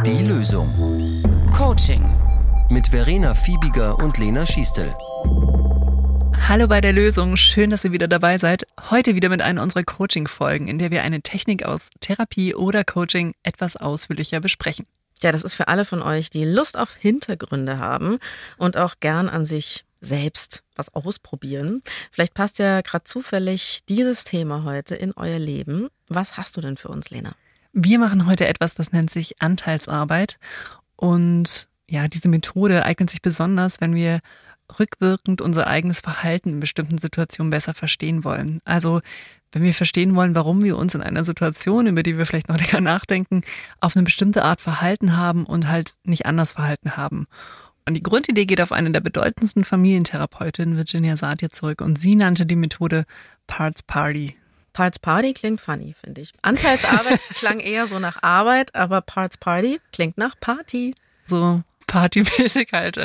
Die Lösung. Coaching. Mit Verena Fiebiger und Lena Schiestel. Hallo bei der Lösung, schön, dass ihr wieder dabei seid. Heute wieder mit einer unserer Coaching-Folgen, in der wir eine Technik aus Therapie oder Coaching etwas ausführlicher besprechen. Ja, das ist für alle von euch, die Lust auf Hintergründe haben und auch gern an sich selbst was ausprobieren. Vielleicht passt ja gerade zufällig dieses Thema heute in euer Leben. Was hast du denn für uns, Lena? Wir machen heute etwas, das nennt sich Anteilsarbeit. Und ja, diese Methode eignet sich besonders, wenn wir rückwirkend unser eigenes Verhalten in bestimmten Situationen besser verstehen wollen. Also wenn wir verstehen wollen, warum wir uns in einer Situation, über die wir vielleicht noch länger nachdenken, auf eine bestimmte Art verhalten haben und halt nicht anders verhalten haben. Und die Grundidee geht auf eine der bedeutendsten Familientherapeutinnen, Virginia Satir, zurück. Und sie nannte die Methode Parts Party. Parts Party klingt funny, finde ich. Anteilsarbeit klang eher so nach Arbeit, aber Parts Party klingt nach Party. So partymäßig halt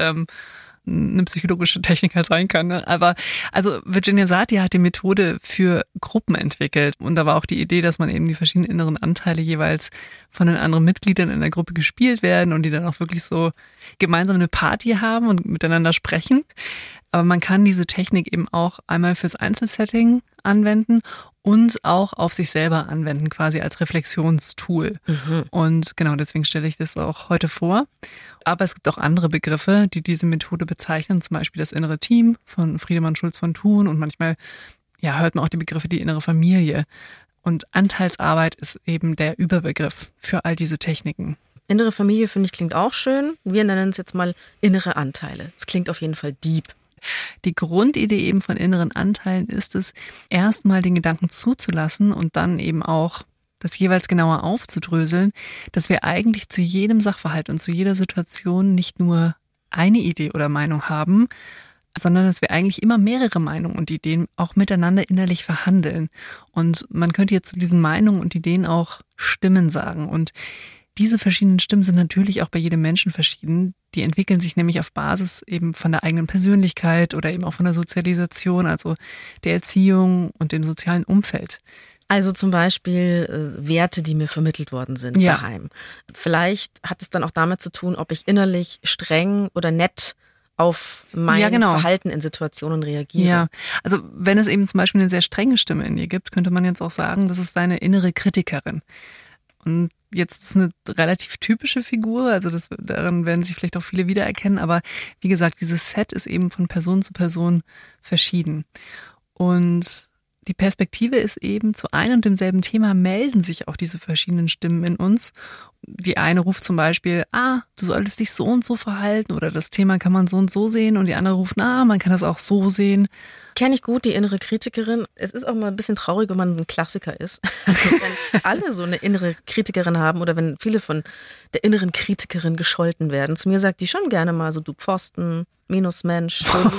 eine psychologische Technik halt sein kann. Ne? Aber also Virginia Satir hat die Methode für Gruppen entwickelt. Und da war auch die Idee, dass man eben die verschiedenen inneren Anteile jeweils von den anderen Mitgliedern in der Gruppe gespielt werden und die dann auch wirklich so gemeinsam eine Party haben und miteinander sprechen. Aber man kann diese Technik eben auch einmal fürs Einzelsetting anwenden und auch auf sich selber anwenden, quasi als Reflexionstool. Und genau deswegen stelle ich das auch heute vor. Aber es gibt auch andere Begriffe, die diese Methode bezeichnen, zum Beispiel das innere Team von Friedemann Schulz von Thun und manchmal hört man auch die Begriffe die innere Familie. Und Anteilsarbeit ist eben der Überbegriff für all diese Techniken. Innere Familie, finde ich, klingt auch schön. Wir nennen es jetzt mal innere Anteile. Es klingt auf jeden Fall deep. Die Grundidee eben von inneren Anteilen ist es, erstmal den Gedanken zuzulassen und dann eben auch das jeweils genauer aufzudröseln, dass wir eigentlich zu jedem Sachverhalt und zu jeder Situation nicht nur eine Idee oder Meinung haben, sondern dass wir eigentlich immer mehrere Meinungen und Ideen auch miteinander innerlich verhandeln. Und man könnte jetzt zu diesen Meinungen und Ideen auch Stimmen sagen. Und diese verschiedenen Stimmen sind natürlich auch bei jedem Menschen verschieden. Die entwickeln sich nämlich auf Basis eben von der eigenen Persönlichkeit oder eben auch von der Sozialisation, also der Erziehung und dem sozialen Umfeld. Also zum Beispiel Werte, die mir vermittelt worden sind daheim. Vielleicht hat es dann auch damit zu tun, ob ich innerlich streng oder nett auf mein Verhalten in Situationen reagiere. Ja, also wenn es eben zum Beispiel eine sehr strenge Stimme in dir gibt, könnte man jetzt auch sagen, das ist deine innere Kritikerin. Und jetzt ist eine relativ typische Figur, also daran werden sich vielleicht auch viele wiedererkennen, aber wie gesagt, dieses Set ist eben von Person zu Person verschieden. Und die Perspektive ist eben, zu einem und demselben Thema melden sich auch diese verschiedenen Stimmen in uns. Die eine ruft zum Beispiel, du solltest dich so und so verhalten oder das Thema kann man so und so sehen und die andere ruft, man kann das auch so sehen. Kenne ich gut, die innere Kritikerin. Es ist auch mal ein bisschen traurig, wenn man ein Klassiker ist. Also wenn alle so eine innere Kritikerin haben oder wenn viele von der inneren Kritikerin gescholten werden. Zu mir sagt die schon gerne mal so, du Pfosten, Minusmensch,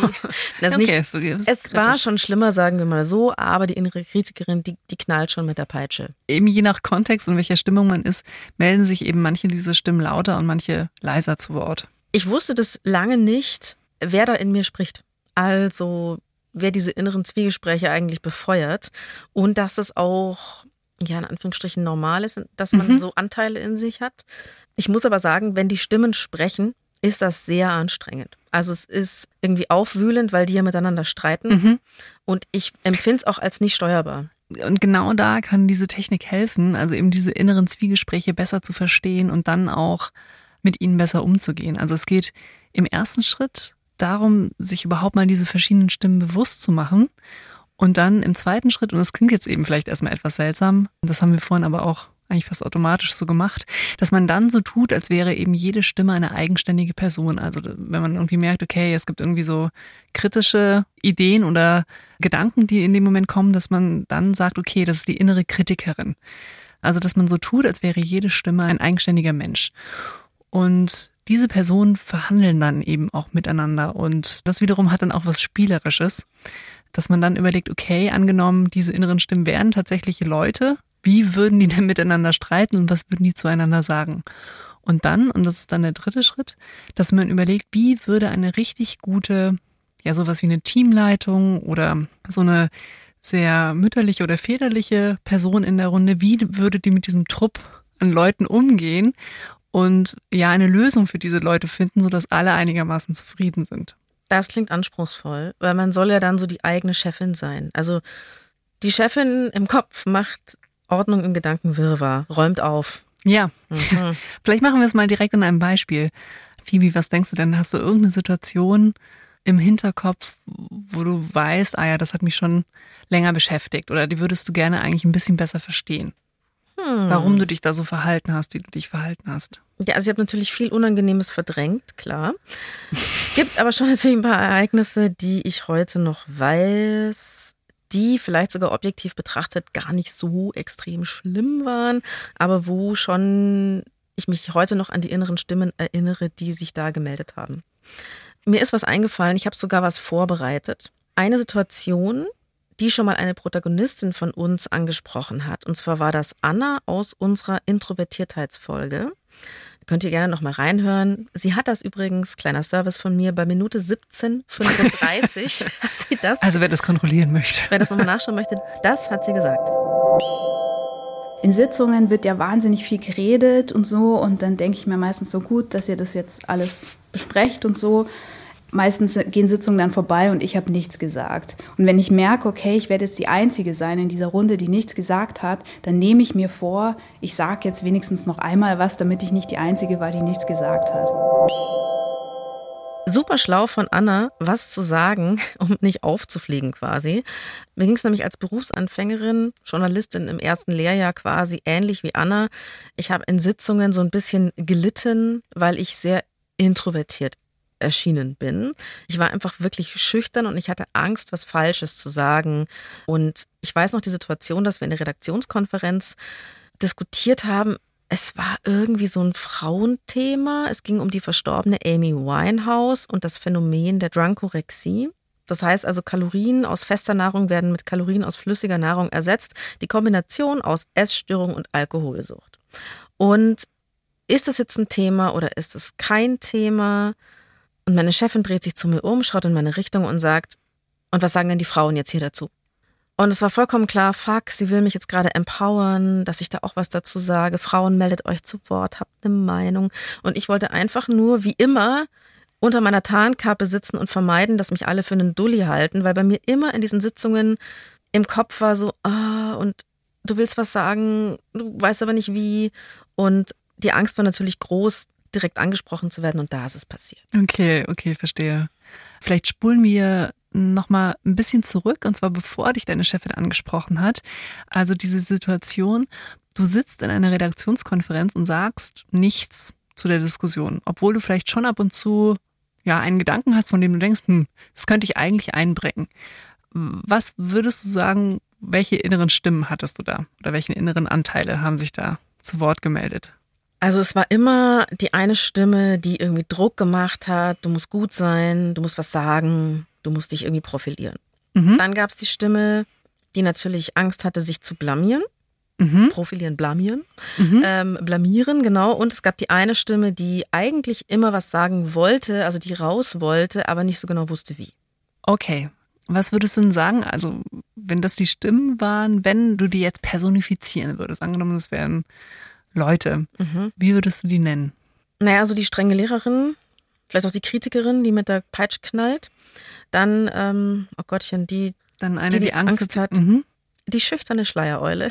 Es war schon schlimmer, sagen wir mal so, aber die innere Kritikerin, die knallt schon mit der Peitsche. Eben je nach Kontext und welcher Stimmung man ist, melden sich eben manche dieser Stimmen lauter und manche leiser zu Wort. Ich wusste das lange nicht, wer da in mir spricht. Also wer diese inneren Zwiegespräche eigentlich befeuert und dass das auch, in Anführungsstrichen normal ist, dass man so Anteile in sich hat. Ich muss aber sagen, wenn die Stimmen sprechen, ist das sehr anstrengend. Also es ist irgendwie aufwühlend, weil die ja miteinander streiten und ich empfinde es auch als nicht steuerbar. Und genau da kann diese Technik helfen, also eben diese inneren Zwiegespräche besser zu verstehen und dann auch mit ihnen besser umzugehen. Also es geht im ersten Schritt darum, sich überhaupt mal diese verschiedenen Stimmen bewusst zu machen. Und dann im zweiten Schritt, und das klingt jetzt eben vielleicht erstmal etwas seltsam, das haben wir vorhin aber auch eigentlich fast automatisch so gemacht, dass man dann so tut, als wäre eben jede Stimme eine eigenständige Person. Also wenn man irgendwie merkt, okay, es gibt irgendwie so kritische Ideen oder Gedanken, die in dem Moment kommen, dass man dann sagt, okay, das ist die innere Kritikerin. Also dass man so tut, als wäre jede Stimme ein eigenständiger Mensch. Und diese Personen verhandeln dann eben auch miteinander und das wiederum hat dann auch was Spielerisches, dass man dann überlegt, okay, angenommen, diese inneren Stimmen wären tatsächliche Leute, wie würden die denn miteinander streiten und was würden die zueinander sagen? Und dann, und das ist dann der dritte Schritt, dass man überlegt, wie würde eine richtig gute, sowas wie eine Teamleitung oder so eine sehr mütterliche oder väterliche Person in der Runde, wie würde die mit diesem Trupp an Leuten umgehen? und ja, eine Lösung für diese Leute finden, sodass alle einigermaßen zufrieden sind. Das klingt anspruchsvoll, weil man soll ja dann so die eigene Chefin sein. Also die Chefin im Kopf macht Ordnung im Gedankenwirrwarr, räumt auf. Ja, Vielleicht machen wir es mal direkt in einem Beispiel. Phoebe, was denkst du denn? Hast du irgendeine Situation im Hinterkopf, wo du weißt, ah ja, das hat mich schon länger beschäftigt oder die würdest du gerne eigentlich ein bisschen besser verstehen? Warum du dich da so verhalten hast, wie du dich verhalten hast? Ja, also ich habe natürlich viel Unangenehmes verdrängt, klar. Gibt aber schon natürlich ein paar Ereignisse, die ich heute noch weiß, die vielleicht sogar objektiv betrachtet gar nicht so extrem schlimm waren, aber wo schon ich mich heute noch an die inneren Stimmen erinnere, die sich da gemeldet haben. Mir ist was eingefallen, ich habe sogar was vorbereitet. Eine Situation, die schon mal eine Protagonistin von uns angesprochen hat. Und zwar war das Anna aus unserer Introvertiertheitsfolge. Könnt ihr gerne noch mal reinhören. Sie hat das übrigens, kleiner Service von mir, bei Minute 17:35 hat sie das. Also wer das kontrollieren möchte. Wer das nochmal nachschauen möchte, das hat sie gesagt. In Sitzungen wird ja wahnsinnig viel geredet und so und dann denke ich mir meistens so gut, dass ihr das jetzt alles besprecht und so. Meistens gehen Sitzungen dann vorbei und ich habe nichts gesagt. Und wenn ich merke, okay, ich werde jetzt die Einzige sein in dieser Runde, die nichts gesagt hat, dann nehme ich mir vor, ich sage jetzt wenigstens noch einmal was, damit ich nicht die Einzige war, die nichts gesagt hat. Super schlau von Anna, was zu sagen, um nicht aufzufliegen quasi. Mir ging es nämlich als Berufsanfängerin, Journalistin im ersten Lehrjahr quasi ähnlich wie Anna. Ich habe in Sitzungen so ein bisschen gelitten, weil ich sehr introvertiert erschienen bin. Ich war einfach wirklich schüchtern und ich hatte Angst, was Falsches zu sagen. Und ich weiß noch die Situation, dass wir in der Redaktionskonferenz diskutiert haben. Es war irgendwie so ein Frauenthema. Es ging um die verstorbene Amy Winehouse und das Phänomen der Drunkorexie. Das heißt also, Kalorien aus fester Nahrung werden mit Kalorien aus flüssiger Nahrung ersetzt. Die Kombination aus Essstörung und Alkoholsucht. Und ist das jetzt ein Thema oder ist es kein Thema? Und meine Chefin dreht sich zu mir um, schaut in meine Richtung und sagt, und was sagen denn die Frauen jetzt hier dazu? Und es war vollkommen klar, fuck, sie will mich jetzt gerade empowern, dass ich da auch was dazu sage. Frauen, meldet euch zu Wort, habt eine Meinung. Und ich wollte einfach nur, wie immer, unter meiner Tarnkappe sitzen und vermeiden, dass mich alle für einen Dulli halten, weil bei mir immer in diesen Sitzungen im Kopf war so, und du willst was sagen, du weißt aber nicht wie. Und die Angst war natürlich groß, direkt angesprochen zu werden und da ist es passiert. Okay, verstehe. Vielleicht spulen wir nochmal ein bisschen zurück und zwar bevor dich deine Chefin angesprochen hat. Also diese Situation, du sitzt in einer Redaktionskonferenz und sagst nichts zu der Diskussion, obwohl du vielleicht schon ab und zu einen Gedanken hast, von dem du denkst, das könnte ich eigentlich einbringen. Was würdest du sagen, welche inneren Stimmen hattest du da oder welche inneren Anteile haben sich da zu Wort gemeldet? Also es war immer die eine Stimme, die irgendwie Druck gemacht hat, du musst gut sein, du musst was sagen, du musst dich irgendwie profilieren. Dann gab es die Stimme, die natürlich Angst hatte, sich zu blamieren. Profilieren, blamieren. Blamieren, genau. Und es gab die eine Stimme, die eigentlich immer was sagen wollte, also die raus wollte, aber nicht so genau wusste wie. Okay, was würdest du denn sagen, also wenn das die Stimmen waren, wenn du die jetzt personifizieren würdest, angenommen es wären Leute, wie würdest du die nennen? Naja, also die strenge Lehrerin, vielleicht auch die Kritikerin, die mit der Peitsche knallt. Dann, oh Gottchen, die Angst hat. Die schüchterne Schleiereule.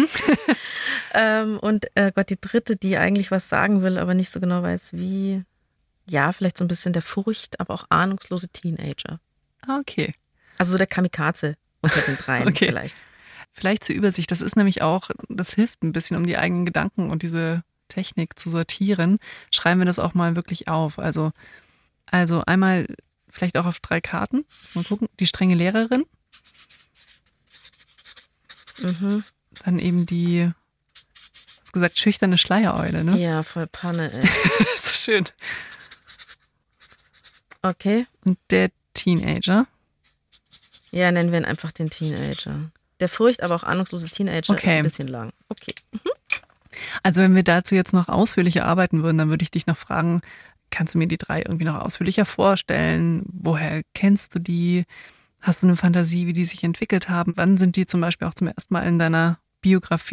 Und die dritte, die eigentlich was sagen will, aber nicht so genau weiß wie. Ja, vielleicht so ein bisschen der Furcht, aber auch ahnungslose Teenager. Okay. Also so der Kamikaze unter den dreien vielleicht. Vielleicht zur Übersicht, das ist nämlich auch, das hilft ein bisschen, um die eigenen Gedanken und diese Technik zu sortieren. Schreiben wir das auch mal wirklich auf. Also einmal vielleicht auch auf 3 Karten. Mal gucken. Die strenge Lehrerin. Dann eben die, hast gesagt, schüchterne Schleiereule, ne? Ja, voll Panne, ey. So schön. Okay. Und der Teenager. Ja, nennen wir ihn einfach den Teenager. Der Furcht, aber auch ahnungslose Teenager ist ein bisschen lang. Okay. Also wenn wir dazu jetzt noch ausführlicher arbeiten würden, dann würde ich dich noch fragen, kannst du mir die 3 irgendwie noch ausführlicher vorstellen? Woher kennst du die? Hast du eine Fantasie, wie die sich entwickelt haben? Wann sind die zum Beispiel auch zum ersten Mal in deiner Biografie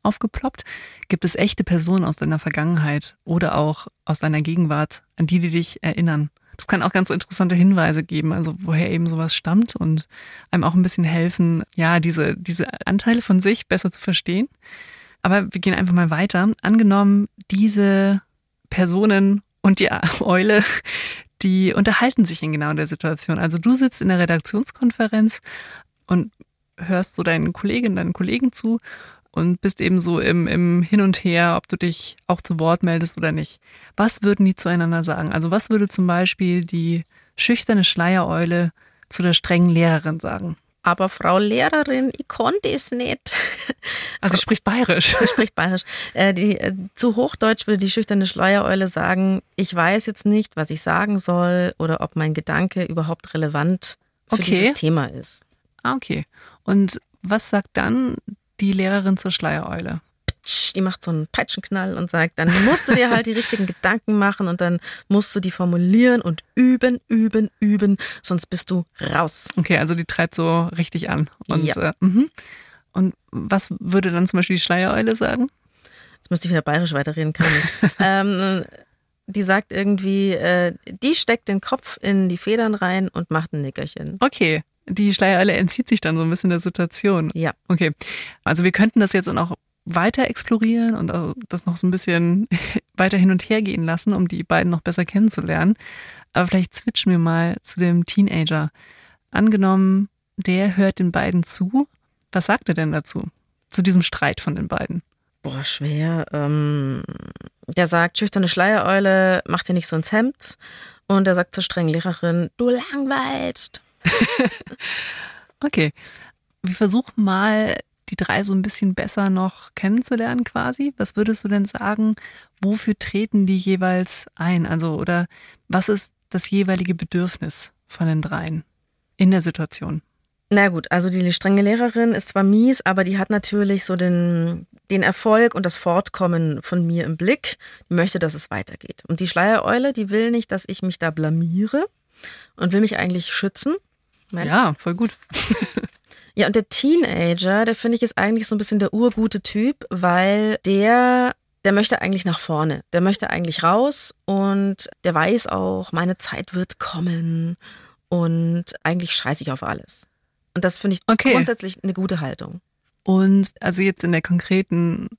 aufgeploppt? Gibt es echte Personen aus deiner Vergangenheit oder auch aus deiner Gegenwart, an die dich erinnern? Das kann auch ganz interessante Hinweise geben, also woher eben sowas stammt und einem auch ein bisschen helfen, ja, diese Anteile von sich besser zu verstehen. Aber wir gehen einfach mal weiter. Angenommen, diese Personen und die Eule, die unterhalten sich in genau der Situation. Also du sitzt in der Redaktionskonferenz und hörst so deinen Kolleginnen, deinen Kollegen zu und bist eben so im Hin und Her, ob du dich auch zu Wort meldest oder nicht. Was würden die zueinander sagen? Also was würde zum Beispiel die schüchterne Schleiereule zu der strengen Lehrerin sagen? Aber Frau Lehrerin, ich konnte es nicht. Also sie spricht bayerisch. Sie spricht bayerisch. Zu Hochdeutsch würde die schüchterne Schleiereule sagen, ich weiß jetzt nicht, was ich sagen soll oder ob mein Gedanke überhaupt relevant für dieses Thema ist. Ah, okay. Und was sagt dann die Lehrerin zur Schleiereule? Die macht so einen Peitschenknall und sagt, dann musst du dir halt die richtigen Gedanken machen und dann musst du die formulieren und üben, sonst bist du raus. Okay, also die treibt so richtig an. Und, ja. Und was würde dann zum Beispiel die Schleiereule sagen? Jetzt müsste ich wieder bayerisch weiterreden können. Die sagt irgendwie, die steckt den Kopf in die Federn rein und macht ein Nickerchen. Okay, die Schleiereule entzieht sich dann so ein bisschen der Situation. Ja. Okay, also wir könnten das jetzt auch weiter explorieren und auch das noch so ein bisschen weiter hin und her gehen lassen, um die beiden noch besser kennenzulernen. Aber vielleicht switchen wir mal zu dem Teenager. Angenommen, der hört den beiden zu. Was sagt er denn dazu? Zu diesem Streit von den beiden? Boah, schwer. Der sagt, schüchterne Schleiereule, mach dir nicht so ins Hemd. Und er sagt zur strengen Lehrerin, du langweilst. Okay, wir versuchen mal, die drei so ein bisschen besser noch kennenzulernen quasi. Was würdest du denn sagen, wofür treten die jeweils ein? Also, oder was ist das jeweilige Bedürfnis von den dreien in der Situation? Na gut, also die strenge Lehrerin ist zwar mies, aber die hat natürlich so den Erfolg und das Fortkommen von mir im Blick. Die möchte, dass es weitergeht. Und die Schleiereule, die will nicht, dass ich mich da blamiere und will mich eigentlich schützen. Ja, voll gut. Ja, und der Teenager, der finde ich ist eigentlich so ein bisschen der urgute Typ, weil der möchte eigentlich nach vorne. Der möchte eigentlich raus und der weiß auch, meine Zeit wird kommen und eigentlich scheiße ich auf alles. Und das finde ich grundsätzlich eine gute Haltung. Und also jetzt in der konkreten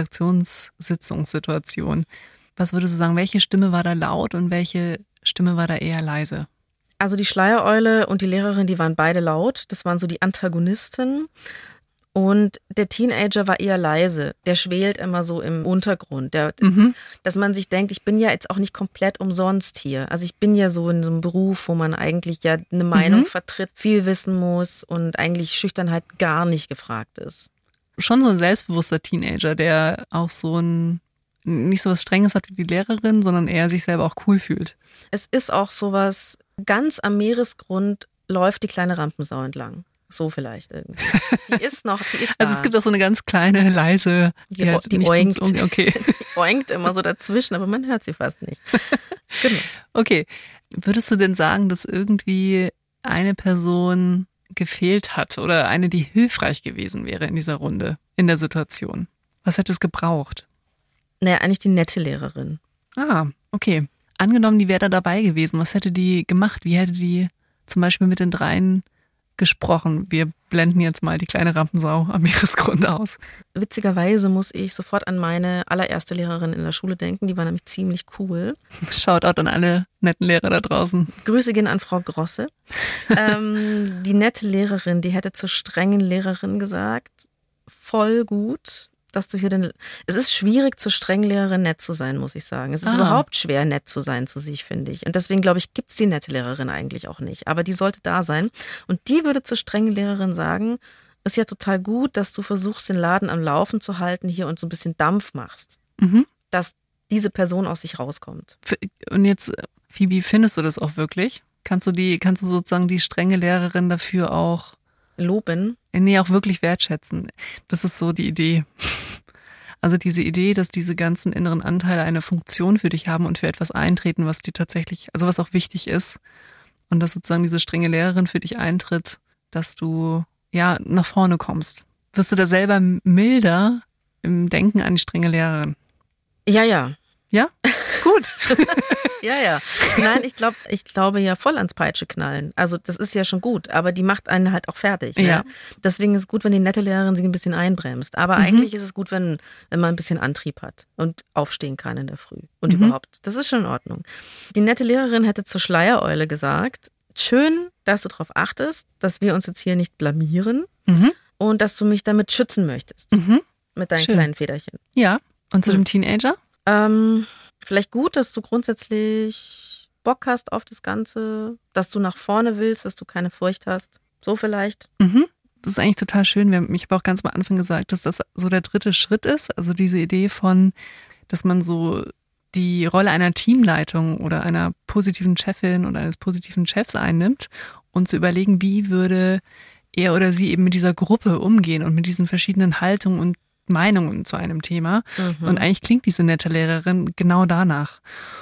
Redaktionssitzungssituation, was würdest du sagen, welche Stimme war da laut und welche Stimme war da eher leise? Also die Schleiereule und die Lehrerin, die waren beide laut. Das waren so die Antagonisten. Und der Teenager war eher leise. Der schwelt immer so im Untergrund. Dass man sich denkt, ich bin ja jetzt auch nicht komplett umsonst hier. Also ich bin ja so in so einem Beruf, wo man eigentlich ja eine Meinung vertritt, viel wissen muss und eigentlich Schüchternheit gar nicht gefragt ist. Schon so ein selbstbewusster Teenager, der auch so nicht so was Strenges hat wie die Lehrerin, sondern eher sich selber auch cool fühlt. Es ist auch sowas, ganz am Meeresgrund läuft die kleine Rampensau entlang. So vielleicht irgendwie. Die ist da. Also es gibt auch so eine ganz kleine, leise, die oinkt. Okay. Die oinkt immer so dazwischen, aber man hört sie fast nicht. Genau. Okay. Würdest du denn sagen, dass irgendwie eine Person gefehlt hat oder eine, die hilfreich gewesen wäre in dieser Runde, in der Situation? Was hätte es gebraucht? Naja, eigentlich die nette Lehrerin. Ah, okay. Angenommen, die wäre da dabei gewesen. Was hätte die gemacht? Wie hätte die zum Beispiel mit den dreien gesprochen? Wir blenden jetzt mal die kleine Rampensau am Meeresgrund aus. Witzigerweise muss ich sofort an meine allererste Lehrerin in der Schule denken. Die war nämlich ziemlich cool. Shoutout an alle netten Lehrer da draußen. Grüße gehen an Frau Grosse. Die nette Lehrerin, die hätte zur strengen Lehrerin gesagt, voll gut, dass du hier es ist schwierig, zur strengen Lehrerin nett zu sein, muss ich sagen. Es ist überhaupt schwer, nett zu sein zu sich, finde ich. Und deswegen, glaube ich, gibt es die nette Lehrerin eigentlich auch nicht. Aber die sollte da sein. Und die würde zur strengen Lehrerin sagen, ist ja total gut, dass du versuchst, den Laden am Laufen zu halten hier und so ein bisschen Dampf machst. Dass diese Person aus sich rauskommt. Und jetzt, Phoebe, findest du das auch wirklich? Kannst du sozusagen die strenge Lehrerin dafür auch loben? Nee, auch wirklich wertschätzen. Das ist so die Idee. Also diese Idee, dass diese ganzen inneren Anteile eine Funktion für dich haben und für etwas eintreten, was dir tatsächlich, also was auch wichtig ist. Und dass sozusagen diese strenge Lehrerin für dich eintritt, dass du ja nach vorne kommst. Wirst du da selber milder im Denken an die strenge Lehrerin. Ja. Ja? Gut. Ja. Nein, ich glaube ja voll ans Peitsche knallen. Also das ist ja schon gut, aber die macht einen halt auch fertig. Ne? Ja. Deswegen ist es gut, wenn die nette Lehrerin sich ein bisschen einbremst. Aber eigentlich ist es gut, wenn man ein bisschen Antrieb hat und aufstehen kann in der Früh. Und überhaupt, das ist schon in Ordnung. Die nette Lehrerin hätte zur Schleiereule gesagt, schön, dass du darauf achtest, dass wir uns jetzt hier nicht blamieren und dass du mich damit schützen möchtest. Mit deinen kleinen Federchen. Ja, und zu dem Teenager? Vielleicht gut, dass du grundsätzlich Bock hast auf das Ganze, dass du nach vorne willst, dass du keine Furcht hast. So vielleicht. Das ist eigentlich total schön. Ich habe auch ganz am Anfang gesagt, dass das so der 3. Schritt ist. Also diese Idee von, dass man so die Rolle einer Teamleitung oder einer positiven Chefin oder eines positiven Chefs einnimmt und zu überlegen, wie würde er oder sie eben mit dieser Gruppe umgehen und mit diesen verschiedenen Haltungen und Meinungen zu einem Thema. Und eigentlich klingt diese nette Lehrerin genau danach.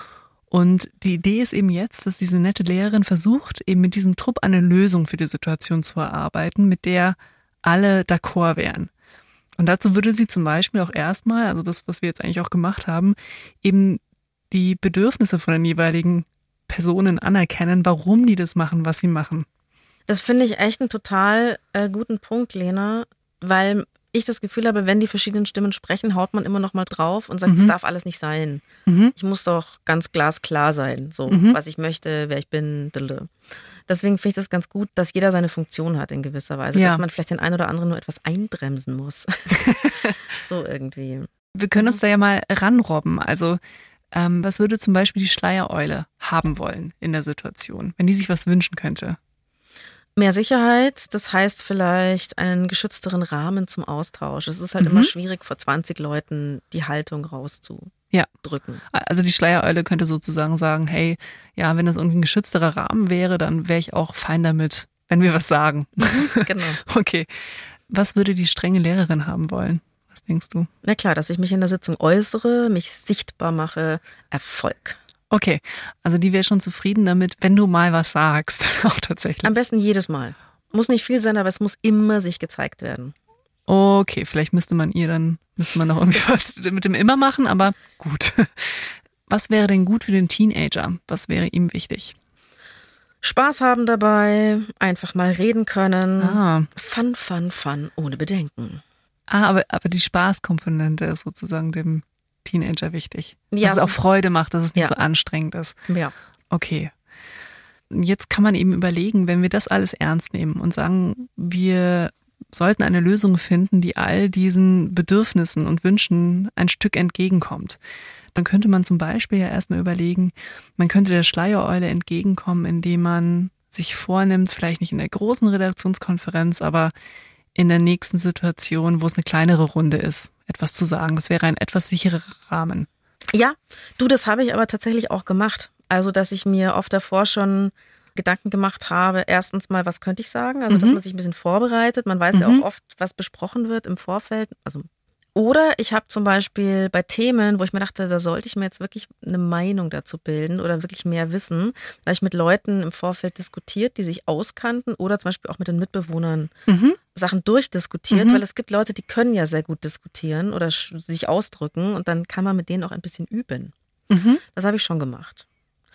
Und die Idee ist eben jetzt, dass diese nette Lehrerin versucht, eben mit diesem Trupp eine Lösung für die Situation zu erarbeiten, mit der alle d'accord wären. Und dazu würde sie zum Beispiel auch erstmal, also das, was wir jetzt eigentlich auch gemacht haben, eben die Bedürfnisse von den jeweiligen Personen anerkennen, warum die das machen, was sie machen. Das finde ich echt einen total guten Punkt, Lena, weil ich das Gefühl habe, wenn die verschiedenen Stimmen sprechen, haut man immer noch mal drauf und sagt, das darf alles nicht sein. Ich muss doch ganz glasklar sein, so was ich möchte, wer ich bin. Deswegen finde ich das ganz gut, dass jeder seine Funktion hat in gewisser Weise, dass man vielleicht den einen oder anderen nur etwas einbremsen muss. So irgendwie. Wir können uns da ja mal ranrobben. Also was würde zum Beispiel die Schleiereule haben wollen in der Situation, wenn die sich was wünschen könnte? Mehr Sicherheit, das heißt vielleicht einen geschützteren Rahmen zum Austausch. Es ist halt immer schwierig, vor 20 Leuten die Haltung rauszudrücken. Also die Schleiereule könnte sozusagen sagen, hey, ja, wenn das irgendwie ein geschützterer Rahmen wäre, dann wäre ich auch fein damit, wenn wir was sagen. Genau. Okay. Was würde die strenge Lehrerin haben wollen? Was denkst du? Na klar, dass ich mich in der Sitzung äußere, mich sichtbar mache, Erfolg. Okay, also die wäre schon zufrieden damit, wenn du mal was sagst, auch tatsächlich. Am besten jedes Mal. Muss nicht viel sein, aber es muss immer sich gezeigt werden. Okay, vielleicht müsste man noch irgendwie was mit dem immer machen, aber gut. Was wäre denn gut für den Teenager? Was wäre ihm wichtig? Spaß haben dabei, einfach mal reden können. Fun, ohne Bedenken. Aber die Spaßkomponente ist sozusagen dem Teenager wichtig. Ja, dass es auch Freude macht, dass es nicht so anstrengend ist. Ja. Okay. Jetzt kann man eben überlegen, wenn wir das alles ernst nehmen und sagen, wir sollten eine Lösung finden, die all diesen Bedürfnissen und Wünschen ein Stück entgegenkommt. Dann könnte man zum Beispiel ja erstmal überlegen, man könnte der Schleiereule entgegenkommen, indem man sich vornimmt, vielleicht nicht in der großen Redaktionskonferenz, aber in der nächsten Situation, wo es eine kleinere Runde ist, etwas zu sagen. Das wäre ein etwas sicherer Rahmen. Ja, das habe ich aber tatsächlich auch gemacht. Also, dass ich mir oft davor schon Gedanken gemacht habe, erstens mal, was könnte ich sagen? Also, dass man sich ein bisschen vorbereitet. Man weiß ja auch oft, was besprochen wird im Vorfeld. Oder ich habe zum Beispiel bei Themen, wo ich mir dachte, da sollte ich mir jetzt wirklich eine Meinung dazu bilden oder wirklich mehr wissen, da habe ich mit Leuten im Vorfeld diskutiert, die sich auskannten oder zum Beispiel auch mit den Mitbewohnern Sachen durchdiskutiert, weil es gibt Leute, die können ja sehr gut diskutieren oder sich ausdrücken und dann kann man mit denen auch ein bisschen üben. Das habe ich schon gemacht.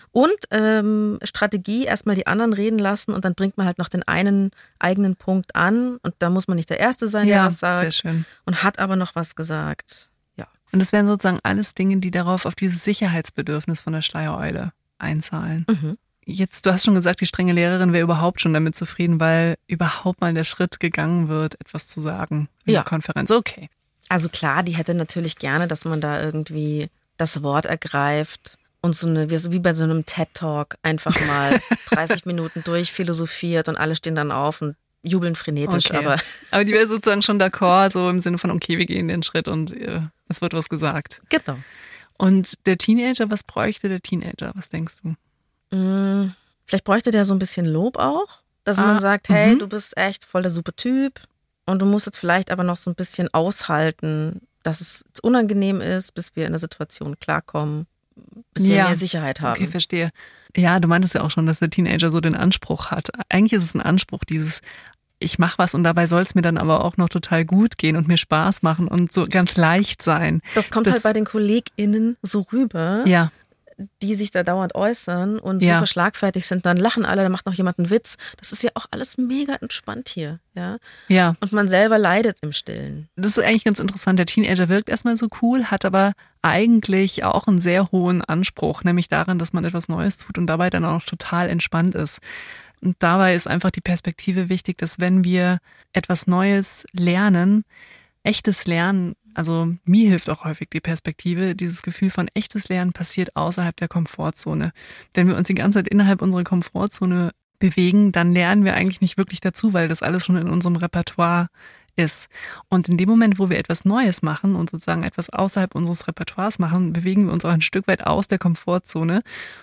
Und Strategie, erstmal die anderen reden lassen und dann bringt man halt noch den einen eigenen Punkt an und da muss man nicht der Erste sein, der was sagt. Sehr schön. Und hat aber noch was gesagt. Ja. Und das wären sozusagen alles Dinge, die darauf auf dieses Sicherheitsbedürfnis von der Schleiereule einzahlen. Jetzt, du hast schon gesagt, die strenge Lehrerin wäre überhaupt schon damit zufrieden, weil überhaupt mal der Schritt gegangen wird, etwas zu sagen in der Konferenz. Okay. Also klar, die hätte natürlich gerne, dass man da irgendwie das Wort ergreift und wie bei so einem TED-Talk einfach mal 30 Minuten durchphilosophiert und alle stehen dann auf und jubeln frenetisch. Okay. Aber die wäre sozusagen schon d'accord, so im Sinne von, okay, wir gehen den Schritt und es wird was gesagt. Genau. Und der Teenager, was bräuchte der Teenager? Was denkst du? Vielleicht bräuchte der so ein bisschen Lob auch, dass man sagt, hey, du bist echt voll der super Typ und du musst jetzt vielleicht aber noch so ein bisschen aushalten, dass es unangenehm ist, bis wir in der Situation klarkommen, bis wir mehr Sicherheit haben. Okay, verstehe. Ja, du meintest ja auch schon, dass der Teenager so den Anspruch hat. Eigentlich ist es ein Anspruch, dieses ich mache was und dabei soll es mir dann aber auch noch total gut gehen und mir Spaß machen und so ganz leicht sein. Das kommt halt bei den KollegInnen so rüber, Ja. die sich da dauernd äußern und Ja. super schlagfertig sind. Dann lachen alle, dann macht noch jemand einen Witz. Das ist ja auch alles mega entspannt hier. Ja? Ja. Und man selber leidet im Stillen. Das ist eigentlich ganz interessant. Der Teenager wirkt erstmal so cool, hat aber eigentlich auch einen sehr hohen Anspruch, nämlich daran, dass man etwas Neues tut und dabei dann auch total entspannt ist. Und dabei ist einfach die Perspektive wichtig, dass wenn wir etwas Neues lernen, echtes Lernen, also mir hilft auch häufig die Perspektive, dieses Gefühl von echtes Lernen passiert außerhalb der Komfortzone. Wenn wir uns die ganze Zeit innerhalb unserer Komfortzone bewegen, dann lernen wir eigentlich nicht wirklich dazu, weil das alles schon in unserem Repertoire ist. Und in dem Moment, wo wir etwas Neues machen und sozusagen etwas außerhalb unseres Repertoires machen, bewegen wir uns auch ein Stück weit aus der Komfortzone.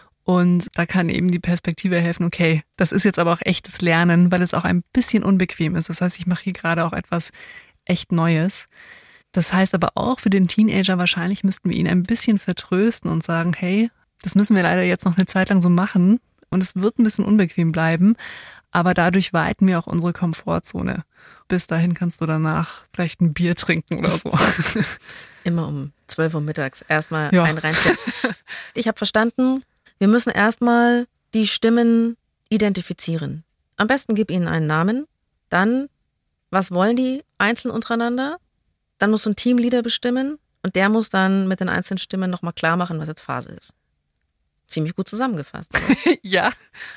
Und da kann eben die Perspektive helfen, okay, das ist jetzt aber auch echtes Lernen, weil es auch ein bisschen unbequem ist. Das heißt, ich mache hier gerade auch etwas echt Neues. Das heißt aber auch für den Teenager, wahrscheinlich müssten wir ihn ein bisschen vertrösten und sagen, hey, das müssen wir leider jetzt noch eine Zeit lang so machen und es wird ein bisschen unbequem bleiben, aber dadurch weiten wir auch unsere Komfortzone. Bis dahin kannst du danach vielleicht ein Bier trinken oder so. Immer um 12 Uhr mittags erstmal Ja. ein reinstellen. Ich habe verstanden, wir müssen erstmal die Stimmen identifizieren. Am besten gib ihnen einen Namen, dann, was wollen die einzeln untereinander? Dann musst du einen Teamleader bestimmen und der muss dann mit den einzelnen Stimmen nochmal klar machen, was jetzt Phase ist. Ziemlich gut zusammengefasst. Ja.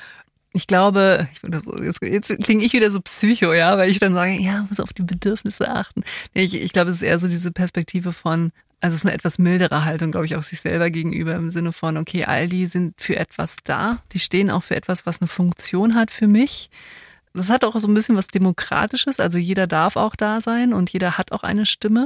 Ich glaube, jetzt klinge ich wieder so psycho, ja, weil ich dann sage, ja, muss auf die Bedürfnisse achten. Nee, ich glaube, es ist eher so diese Perspektive von, also es ist eine etwas mildere Haltung, glaube ich, auch sich selber gegenüber im Sinne von, okay, all die sind für etwas da, die stehen auch für etwas, was eine Funktion hat für mich. Das hat auch so ein bisschen was Demokratisches, also jeder darf auch da sein und jeder hat auch eine Stimme.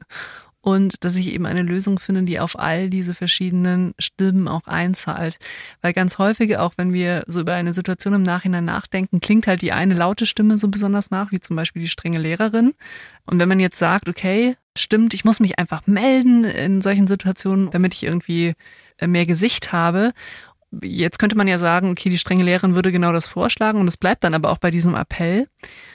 Und dass ich eben eine Lösung finde, die auf all diese verschiedenen Stimmen auch einzahlt. Weil ganz häufig, auch wenn wir so über eine Situation im Nachhinein nachdenken, klingt halt die eine laute Stimme so besonders nach, wie zum Beispiel die strenge Lehrerin. Und wenn man jetzt sagt, okay, stimmt, ich muss mich einfach melden in solchen Situationen, damit ich irgendwie mehr Gesicht habe. Jetzt könnte man ja sagen, okay, die strenge Lehrerin würde genau das vorschlagen und es bleibt dann aber auch bei diesem Appell.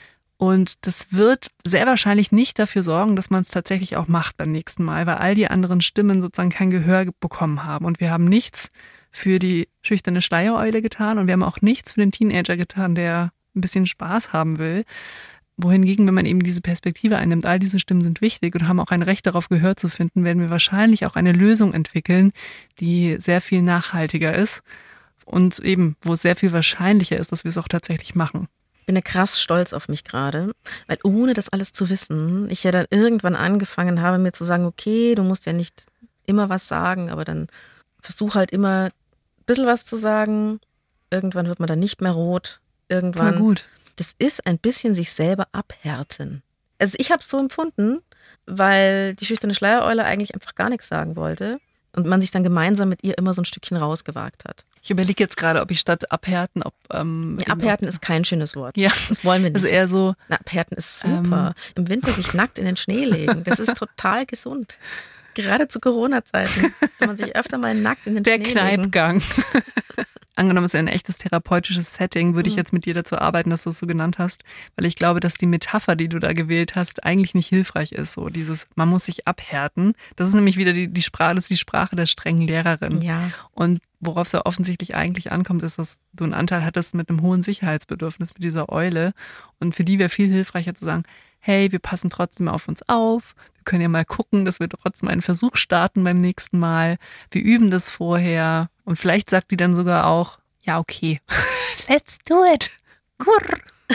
Und das wird sehr wahrscheinlich nicht dafür sorgen, dass man es tatsächlich auch macht beim nächsten Mal, weil all die anderen Stimmen sozusagen kein Gehör bekommen haben. Und wir haben nichts für die schüchterne Schleiereule getan und wir haben auch nichts für den Teenager getan, der ein bisschen Spaß haben will. Wohingegen, wenn man eben diese Perspektive einnimmt, all diese Stimmen sind wichtig und haben auch ein Recht darauf, Gehör zu finden, werden wir wahrscheinlich auch eine Lösung entwickeln, die sehr viel nachhaltiger ist und eben, wo es sehr viel wahrscheinlicher ist, dass wir es auch tatsächlich machen. Ich bin ja krass stolz auf mich gerade, weil ohne das alles zu wissen, ich ja dann irgendwann angefangen habe, mir zu sagen, okay, du musst ja nicht immer was sagen, aber dann versuch halt immer ein bisschen was zu sagen. Irgendwann wird man dann nicht mehr rot. Irgendwann. Voll gut. Das ist ein bisschen sich selber abhärten. Also ich habe es so empfunden, weil die schüchterne Schleiereule eigentlich einfach gar nichts sagen wollte und man sich dann gemeinsam mit ihr immer so ein Stückchen rausgewagt hat. Ich überlege jetzt gerade, ob ich statt abhärten, Abhärten ist kein schönes Wort. Ja, Das wollen wir nicht. also eher so. Na, abhärten ist super. Im Winter sich nackt in den Schnee legen, das ist total gesund. Gerade zu Corona-Zeiten soll man sich öfter mal nackt in den Der Schnee legen. Kneipgang. Angenommen, es ist ein echtes therapeutisches Setting, würde ich jetzt mit dir dazu arbeiten, dass du es so genannt hast, weil ich glaube, dass die Metapher, die du da gewählt hast, eigentlich nicht hilfreich ist. So dieses, man muss sich abhärten. Das ist nämlich wieder die Sprache, das ist die Sprache der strengen Lehrerin. Ja. Und worauf es ja offensichtlich eigentlich ankommt, ist, dass du einen Anteil hattest mit einem hohen Sicherheitsbedürfnis mit dieser Eule. Und für die wäre viel hilfreicher zu sagen, hey, wir passen trotzdem auf uns auf. Wir können ja mal gucken, dass wir trotzdem einen Versuch starten beim nächsten Mal. Wir üben das vorher. Und vielleicht sagt die dann sogar auch, ja, okay, let's do it. Gurr.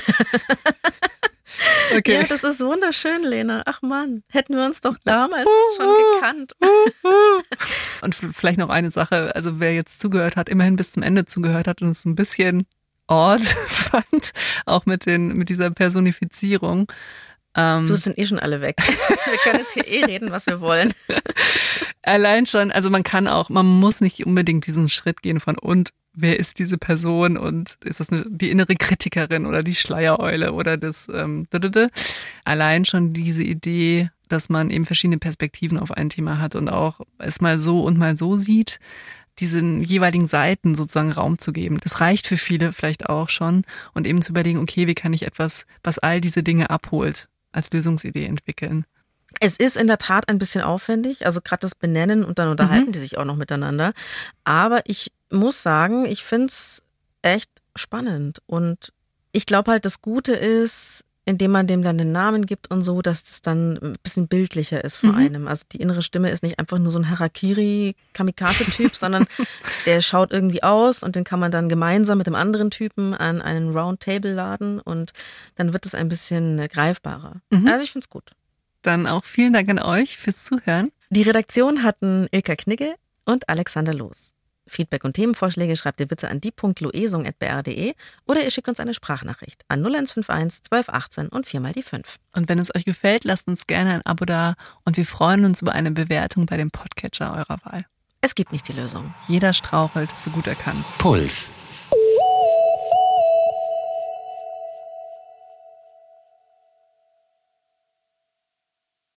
Okay. Ja, das ist wunderschön, Lena. Ach Mann, hätten wir uns doch damals schon gekannt. Und vielleicht noch eine Sache, also wer jetzt zugehört hat, immerhin bis zum Ende zugehört hat und es ein bisschen odd fand, auch mit dieser Personifizierung. Du, sind eh schon alle weg. Wir können jetzt hier reden, was wir wollen. Allein schon, also man muss nicht unbedingt diesen Schritt gehen von und wer ist diese Person und ist das die innere Kritikerin oder die Schleiereule oder das Allein schon diese Idee, dass man eben verschiedene Perspektiven auf ein Thema hat und auch es mal so und mal so sieht, diesen jeweiligen Seiten sozusagen Raum zu geben. Das reicht für viele vielleicht auch schon und eben zu überlegen, okay, wie kann ich etwas, was all diese Dinge abholt, als Lösungsidee entwickeln. Es ist in der Tat ein bisschen aufwendig, also gerade das Benennen und dann unterhalten die sich auch noch miteinander. Aber ich muss sagen, ich finde es echt spannend und ich glaube halt, das Gute ist, indem man dem dann den Namen gibt und so, dass das dann ein bisschen bildlicher ist vor einem. Also die innere Stimme ist nicht einfach nur so ein Harakiri-Kamikaze-Typ, sondern der schaut irgendwie aus und den kann man dann gemeinsam mit dem anderen Typen an einen Roundtable laden und dann wird es ein bisschen greifbarer. Also ich finde es gut. Dann auch vielen Dank an euch fürs Zuhören. Die Redaktion hatten Ilka Knigge und Alexander Loos. Feedback und Themenvorschläge schreibt ihr bitte an die.loesung@br.de oder ihr schickt uns eine Sprachnachricht an 0151 1218 und 4 mal die 5. Und wenn es euch gefällt, lasst uns gerne ein Abo da und wir freuen uns über eine Bewertung bei dem Podcatcher eurer Wahl. Es gibt nicht die Lösung. Jeder strauchelt, so gut er kann. Puls.